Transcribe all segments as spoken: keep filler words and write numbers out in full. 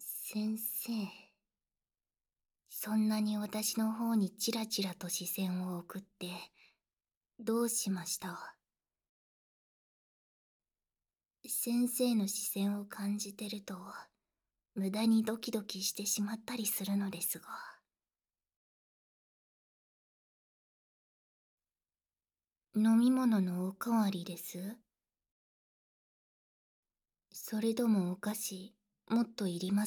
先生、そんなに私の方にチラチラと視線を送って、どうしました？先生の視線を感じてると、無駄にドキドキしてしまったりするのですが。飲み物のおかわりです？それともお菓子、もっといります？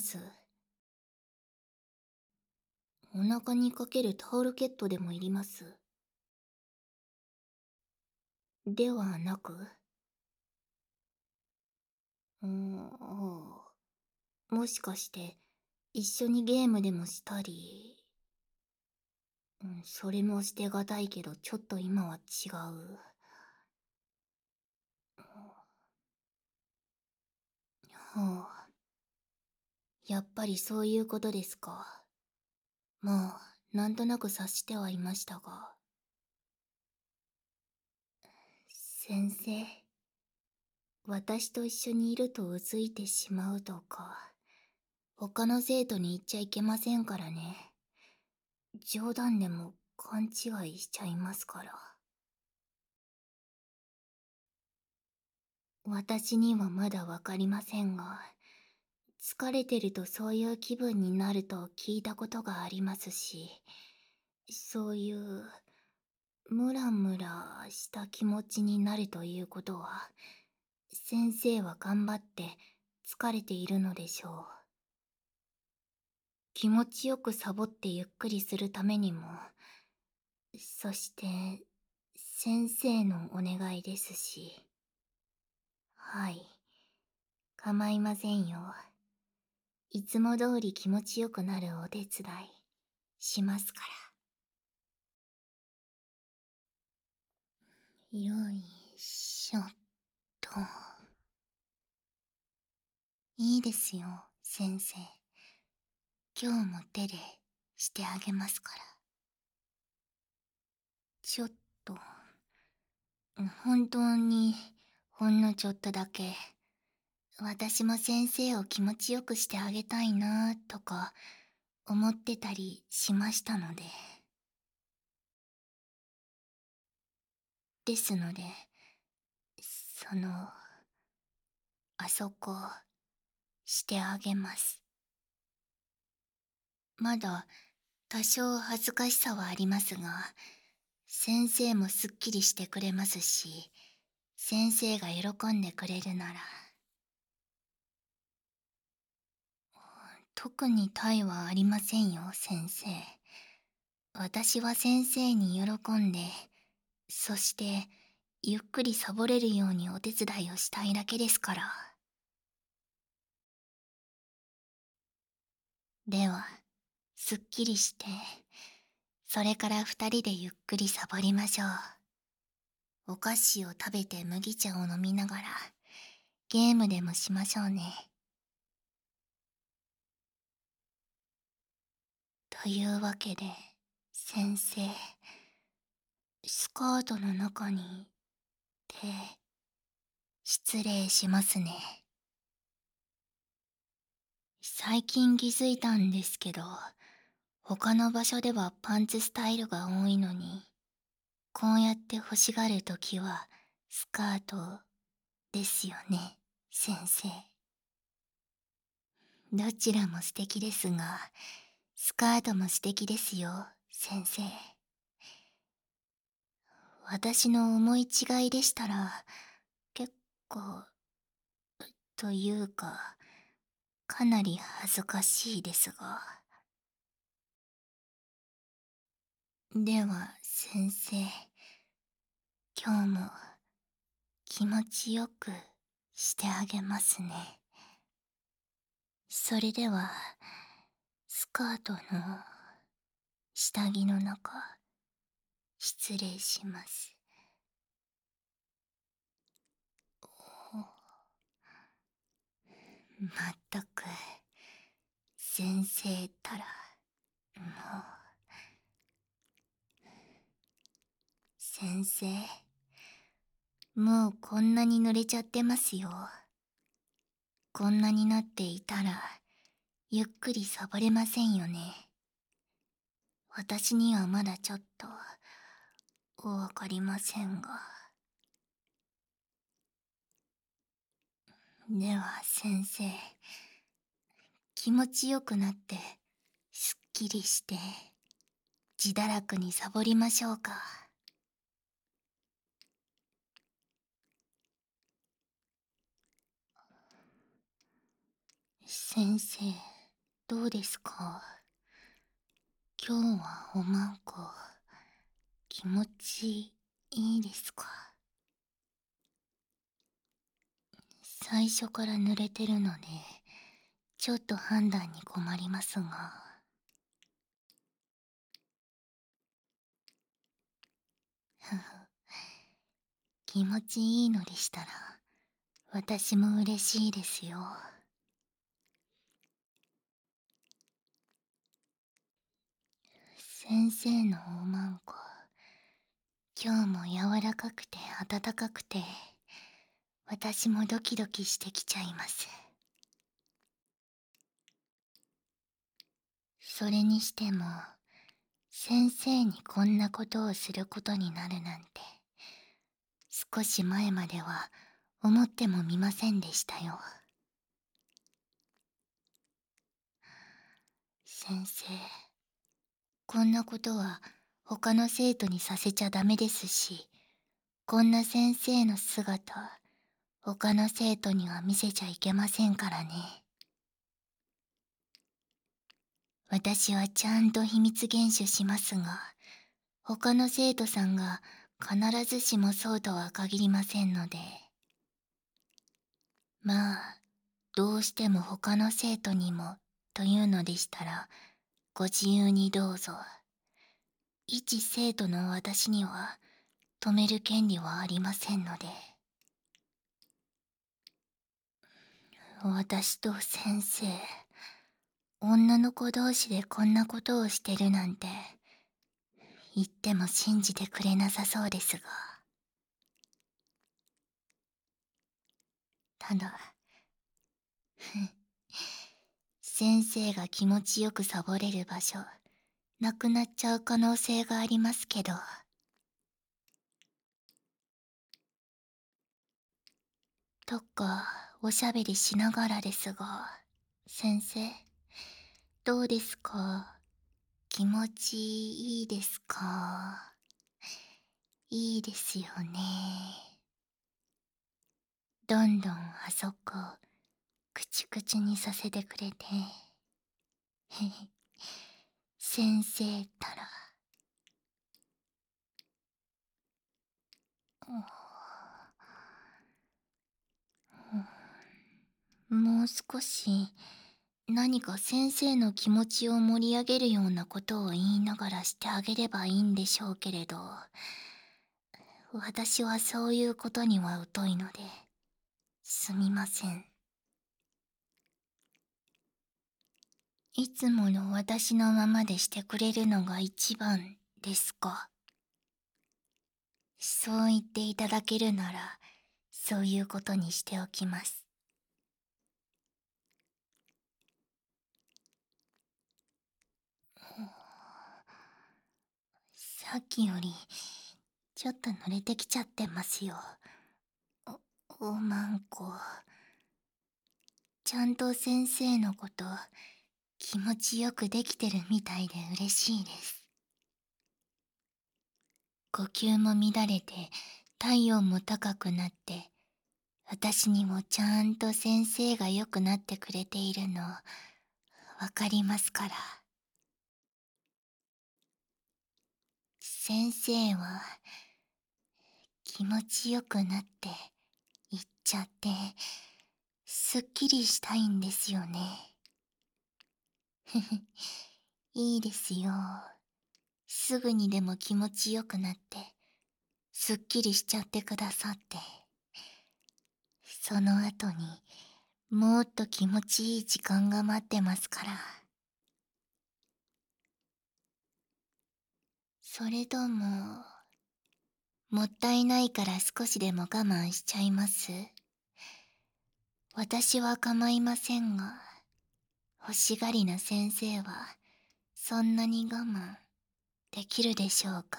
お腹にかけるタオルケットでもいります？ではなく、うーん、もしかして、一緒にゲームでもしたり、うん、それもしてがたいけど、ちょっと今は違う。はあ、やっぱりそういうことですか。まあ、なんとなく察してはいましたが。先生、私と一緒にいるとうずいてしまうとか、他の生徒に言っちゃいけませんからね。冗談でも勘違いしちゃいますから。私にはまだわかりませんが、疲れてるとそういう気分になると聞いたことがありますし、そういうムラムラした気持ちになるということは、先生は頑張って疲れているのでしょう。気持ちよくサボってゆっくりするためにも、そして先生のお願いですし。はい、構いませんよ。いつも通り気持ちよくなるお手伝いしますから。よいしょっと。いいですよ、先生。今日も手でしてあげますから。ちょっと、本当にほんのちょっとだけ、私も先生を気持ちよくしてあげたいなとか思ってたりしましたので。ですので、その、あそこ、してあげます。まだ多少恥ずかしさはありますが、先生もすっきりしてくれますし、先生が喜んでくれるなら。特に他意はありませんよ、先生。私は先生に喜んで、そしてゆっくりサボれるようにお手伝いをしたいだけですから。では、すっきりして、それから二人でゆっくりサボりましょう。お菓子を食べて麦茶を飲みながら、ゲームでもしましょうね。というわけで、先生、スカートの中に手、失礼しますね。最近気づいたんですけど、他の場所ではパンツスタイルが多いのに、こうやって欲しがるときはスカートですよね、先生。どちらも素敵ですが、スカートも素敵ですよ、先生。私の思い違いでしたら、結構、というか、かなり恥ずかしいですが。では、先生、今日も気持ちよくしてあげますね。それでは、スカートの下着の中、失礼します。まったく、先生ったら、もう。先生、もうこんなに濡れちゃってますよ。こんなになっていたら、 ゆっくりサボれませんよね。私にはまだちょっと、わかりませんが。では先生、気持ちよくなって、すっきりして、自堕落にサボりましょうか。先生、どうですか？今日はおまんこ、気持ちいいですか？最初から濡れてるので、ちょっと判断に困りますが。ふふ、気持ちいいのでしたら、私も嬉しいですよ。先生のおまんこ、今日も柔らかくて温かくて、私もドキドキしてきちゃいます。それにしても、先生にこんなことをすることになるなんて、少し前までは思ってもみませんでしたよ。先生、こんなことは他の生徒にさせちゃダメですし、こんな先生の姿、他の生徒には見せちゃいけませんからね。私はちゃんと秘密厳守しますが、他の生徒さんが必ずしもそうとは限りませんので。まあ、どうしても他の生徒にもというのでしたら、ご自由にどうぞ。一生徒の私には止める権利はありませんので。私と先生、女の子同士でこんなことをしてるなんて、言っても信じてくれなさそうですが。ただ、先生が気持ちよくサボれる場所、なくなっちゃう可能性がありますけど。とか、おしゃべりしながらですが、先生、どうですか？気持ちいいですか？いいですよね。どんどんあそこ、くちくちにさせてくれて。へへ、先生ったら。もう少し、何か先生の気持ちを盛り上げるようなことを言いながらしてあげればいいんでしょうけれど、私はそういうことには疎いので、すみません。いつもの私のままでしてくれるのが一番ですか？そう言っていただけるなら、そういうことにしておきます。さっきより、ちょっと濡れてきちゃってますよ。お、おまんこ。ちゃんと先生のこと、気持ちよくできてるみたいで嬉しいです。呼吸も乱れて、体温も高くなって、私にもちゃんと先生が良くなってくれているの、わかりますから。先生は、気持ちよくなって言っちゃって、すっきりしたいんですよね。ふふ、いいですよ。すぐにでも気持ちよくなって、すっきりしちゃってくださって。その後に、もっと気持ちいい時間が待ってますから。それとも、もったいないから少しでも我慢しちゃいます？私は構いませんが、 欲しがりな先生はそんなに我慢できるでしょうか。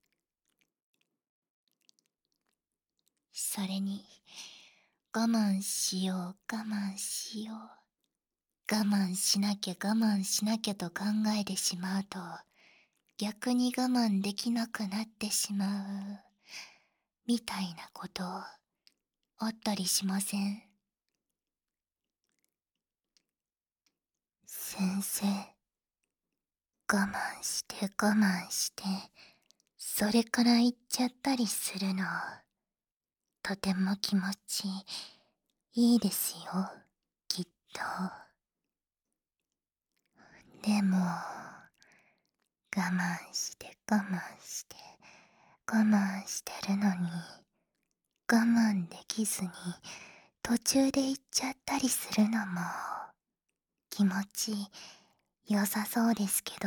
それに、我慢しよう我慢しよう、我慢しなきゃ我慢しなきゃと考えてしまうと、逆に我慢できなくなってしまうみたいなことあったりしません？先生、我慢して我慢してそれから言っちゃったりするの、とても気持ちいいですよ、きっと。でも、我慢して我慢して我慢してるのに、我慢できずに途中で言っちゃったりするのも気持ち良さそうですけど。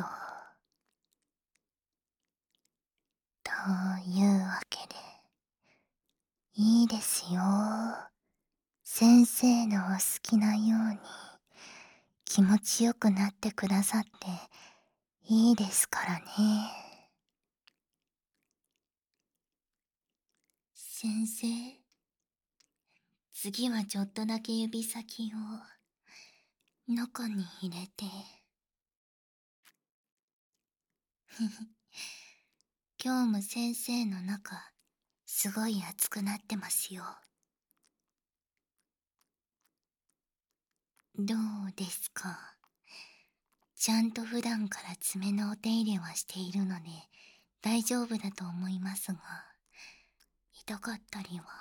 というわけで、いいですよ。先生のお好きなように気持ちよくなってくださっていいですからね。先生、次はちょっとだけ指先を中に入れて。今日も先生の中すごい熱くなってますよ。どうですか？ちゃんと普段から爪のお手入れはしているので大丈夫だと思いますが、痛かったりは？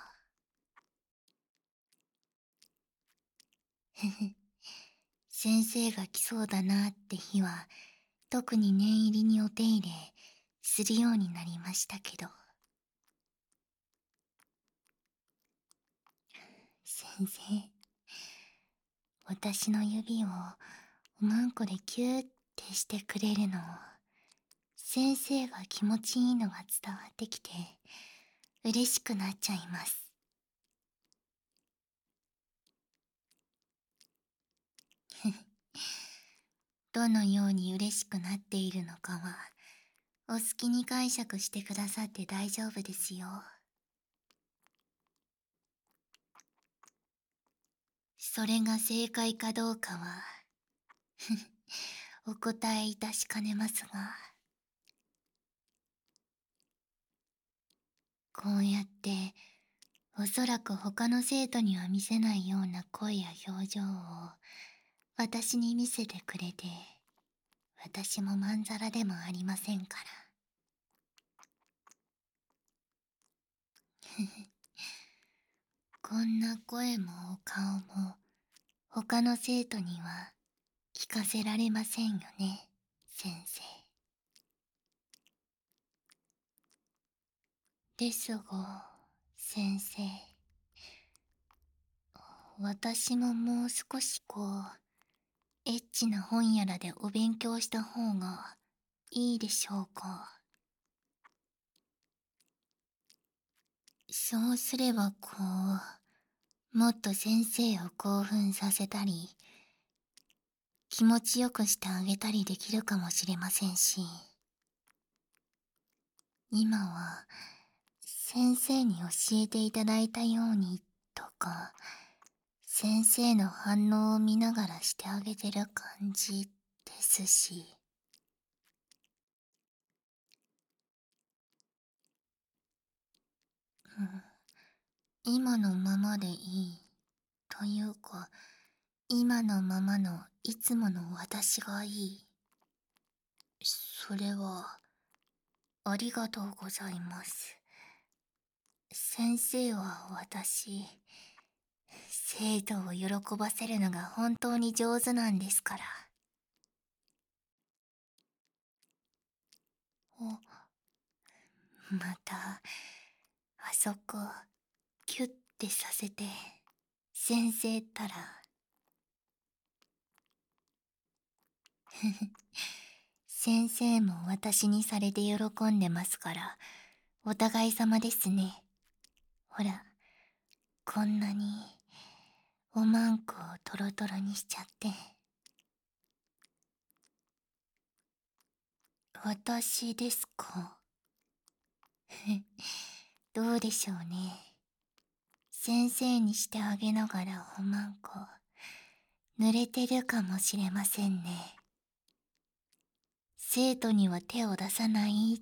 ふふ、先生が来そうだなって日は特に念入りにお手入れするようになりましたけど。先生、私の指をおまんこでキューってしてくれるの、先生が気持ちいいのが伝わってきて嬉しくなっちゃいます。どのように嬉しくなっているのかはお好きに解釈してくださって大丈夫ですよ。それが正解かどうかはお答えいたしかねますが、こうやっておそらく他の生徒には見せないような声や表情を私に見せてくれて、私もまんざらでもありませんから。こんな声もお顔も他の生徒には聞かせられませんよね、先生。ですが、先生、私ももう少しこう、エッチな本やらでお勉強した方がいいでしょうか。そうすればこう、もっと先生を興奮させたり、気持ちよくしてあげたりできるかもしれませんし、今は先生に教えていただいたようにとか、先生の反応を見ながらしてあげてる感じですし。うん、今のままでいいというか、今のままのいつもの私がいい。それはありがとうございます。先生は私、生徒を喜ばせるのが本当に上手なんですから。お、またあそこキュッてさせて先生ったら。ふふ、先生も私にされて喜んでますからお互い様ですね。ほら、こんなにおまんこをトロトロにしちゃって。 私ですか？どうでしょうね。先生にしてあげながらおまんこ、濡れてるかもしれませんね。生徒には手を出さないって、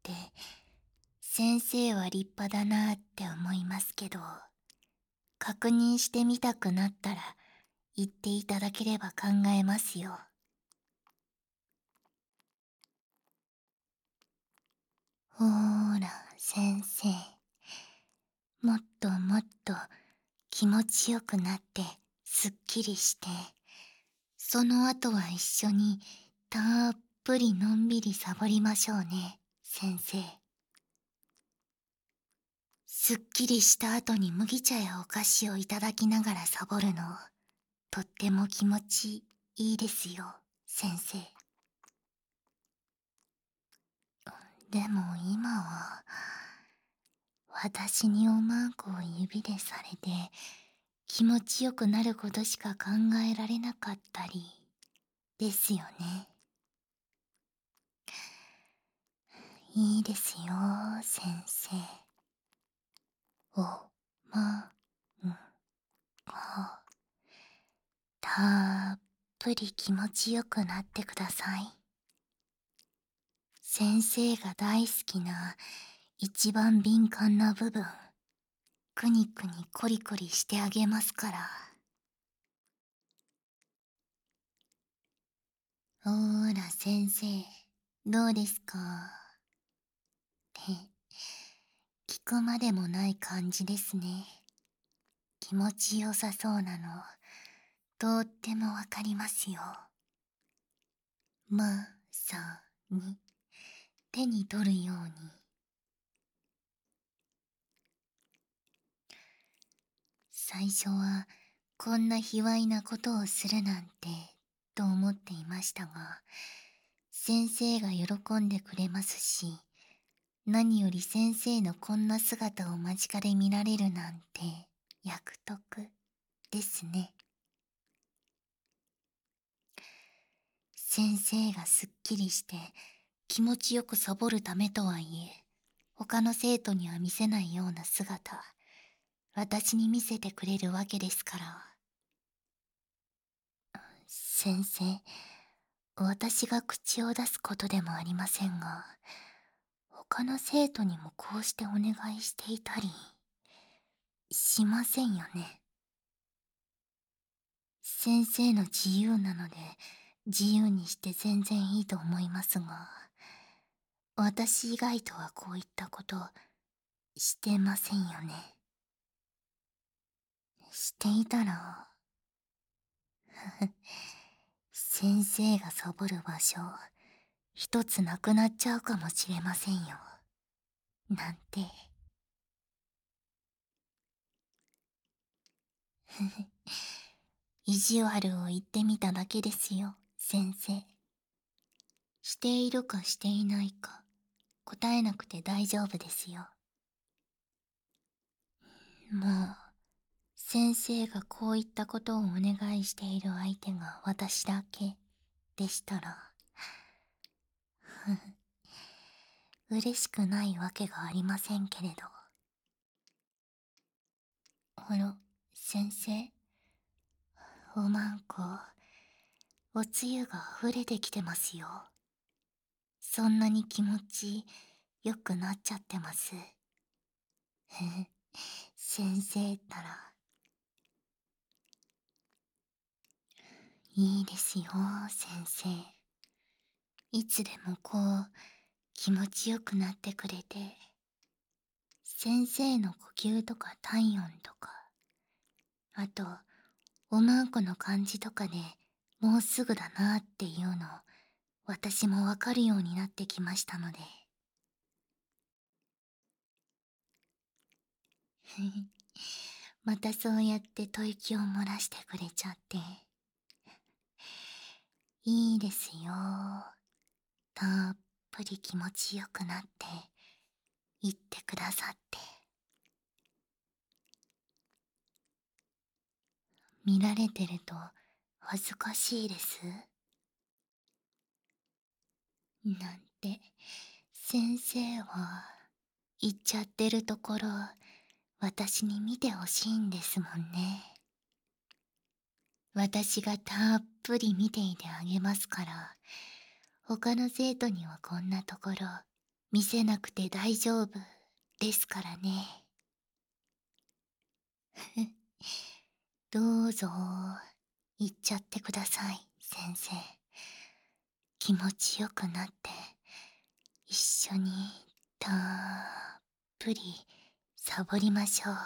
先生は立派だなって思いますけど、確認してみたくなったら言っていただければ考えますよ。ほーら、先生。もっともっと気持ちよくなってすっきりして、その後は一緒にたっぷりのんびりサボりましょうね、先生。すっきりした後に麦茶やお菓子をいただきながらサボるの、とっても気持ちいいですよ、先生。でも今は、私におまんこを指でされて、気持ちよくなることしか考えられなかったり、ですよね。いいですよ、先生。お、ま、ん、こ。たっぷり気持ちよくなってください。先生が大好きな一番敏感な部分、くにくにコリコリしてあげますから。ほーら先生、どうですかって聞くまでもない感じですね。気持ちよさそうなの、とってもわかりますよ。まさに手に取るように。最初はこんな卑猥なことをするなんてと思っていましたが、先生が喜んでくれますし、何より先生のこんな姿を間近で見られるなんて役得ですね。先生がすっきりして気持ちよくサボるためとはいえ、他の生徒には見せないような姿、私に見せてくれるわけですから。先生、私が口を出すことでもありませんが、他の生徒にもこうしてお願いしていたりしませんよね。先生の自由なので自由にして全然いいと思いますが、私以外とはこういったことしてませんよね。していたら先生がサボる場所一つなくなっちゃうかもしれませんよ、なんて。意地悪を言ってみただけですよ、先生。しているかしていないか答えなくて大丈夫ですよ。もう先生がこういったことをお願いしている相手が私だけでしたら嬉しくないわけがありませんけれど。あの先生、おまんこおつゆが溢れてきてますよ。そんなに気持ちよくなっちゃってます。先生ったら。いいですよ、先生。いつでもこう気持ちよくなってくれて、先生の呼吸とか体温とか、あとおまんこの感じとかでもうすぐだなっていうの私もわかるようになってきましたので。またそうやって吐息を漏らしてくれちゃって。いいですよ。たっぷり気持ちよくなって言ってくださって。見られてると恥ずかしいですなんって先生は言っちゃってるところ私に見てほしいんですもんね。私がたっぷり見ていてあげますから、他の生徒にはこんなところ見せなくて大丈夫ですからね。どうぞ言っちゃってください、先生。気持ちよくなって一緒にたっぷりサボりましょう。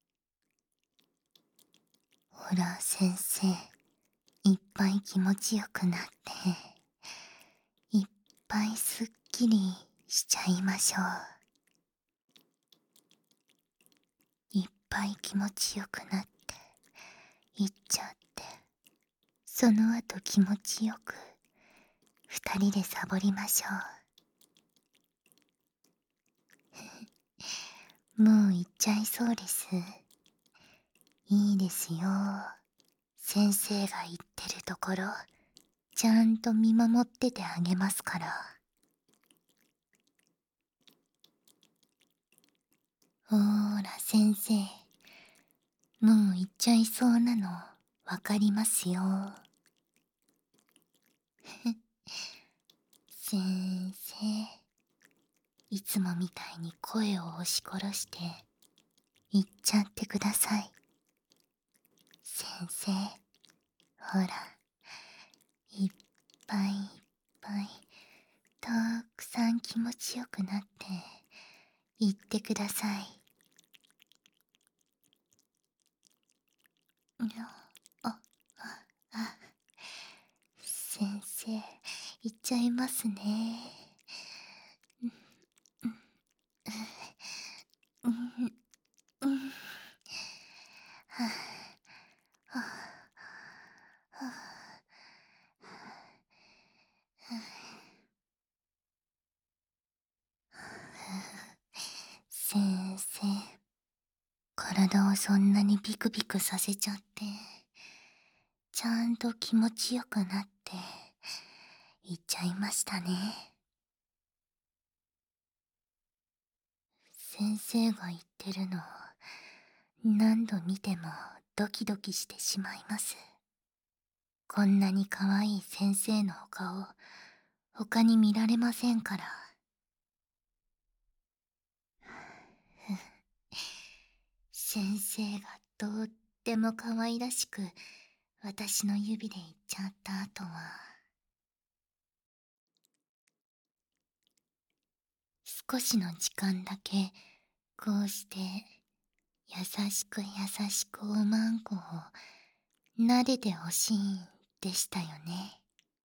ほら先生、いっぱい気持ちよくなっていっぱいすっきりしちゃいましょう。いっぱい気持ちよくなっていっちゃって、その後気持ちよく二人でサボりましょう。もう行っちゃいそうです。いいですよ。先生が言ってるところちゃんと見守っててあげますから。ほーら先生、もう行っちゃいそうなのわかりますよ。先生、いつもみたいに声を押し殺して言っちゃってください。先生、ほら、いっぱいいっぱいたくさん気持ちよくなって言ってください。あ、あ、あ、先生、言っちゃいますね。うん、うん、はあ、はあ、はあ、先生、体をそんなにビクビクさせちゃって、ちゃんと気持ちよくなって言っちゃいましたね。先生が言ってるの何度見てもドキドキしてしまいます。こんなに可愛い先生のお顔他に見られませんから。先生がとっても可愛らしく私の指で言っちゃった後は、少しの時間だけこうして優しく優しくおまんこを撫でてほしいんでしたよね。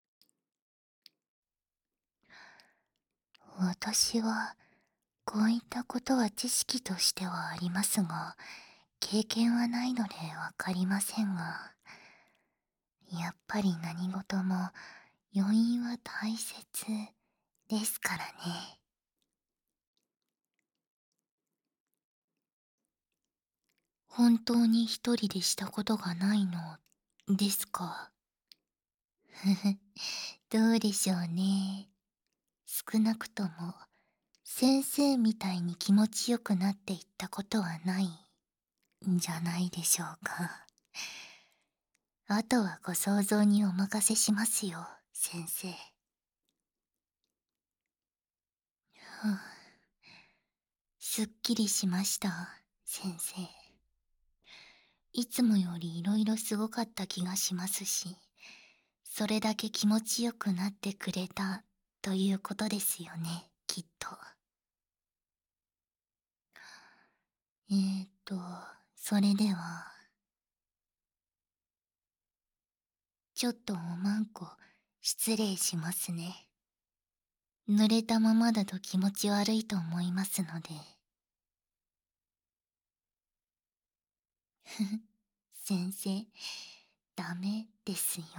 私はこういったことは知識としてはありますが、経験はないのでわかりませんが、やっぱり何事も余韻は大切ですからね。本当に一人でしたことがないのですか？ふふ、どうでしょうね。少なくとも先生みたいに気持ちよくなっていったことはないんじゃないでしょうか。あとはご想像にお任せしますよ、先生。ふう、すっきりしました、先生。いつもよりいろいろすごかった気がしますし、それだけ気持ちよくなってくれたということですよね、きっと。えーと、それでは、ちょっとおまんこ失礼しますね。濡れたままだと気持ち悪いと思いますので。ふふ、先生、ダメですよ。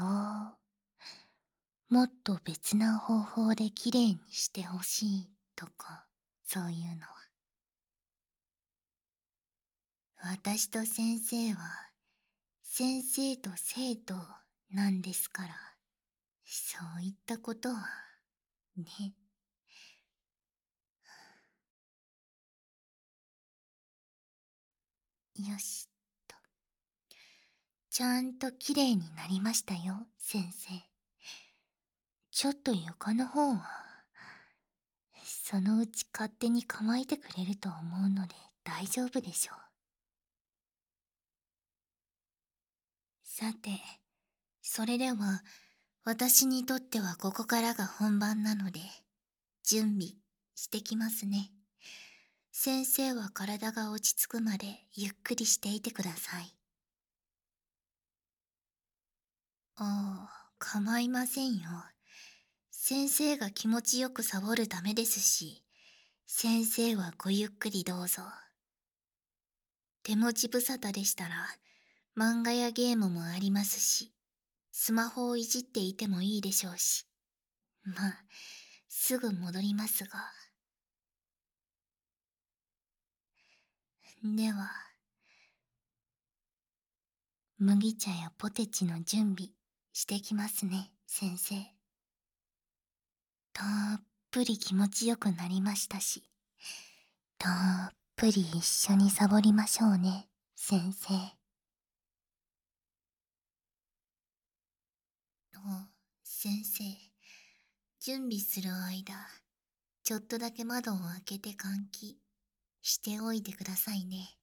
もっと別な方法できれいにしてほしいとか、そういうのは。私と先生は、先生と生徒なんですから、そういったことは、ね。 よしと。ちゃんときれいになりましたよ、先生。ちょっと床の方は、そのうち勝手に乾いてくれると思うので大丈夫でしょう。さて、それでは、私にとってはここからが本番なので、準備してきますね。先生は体が落ち着くまでゆっくりしていてください。ああ、構いませんよ。先生が気持ちよくサボるためですし、先生はごゆっくりどうぞ。手持ち無沙汰でしたら、漫画やゲームもありますし、スマホをいじっていてもいいでしょうし。まあ、すぐ戻りますが。では、麦茶やポテチの準備してきますね、先生。たっぷり気持ちよくなりましたし、たっぷり一緒にサボりましょうね、先生。お、先生、準備する間、ちょっとだけ窓を開けて換気しておいてくださいね。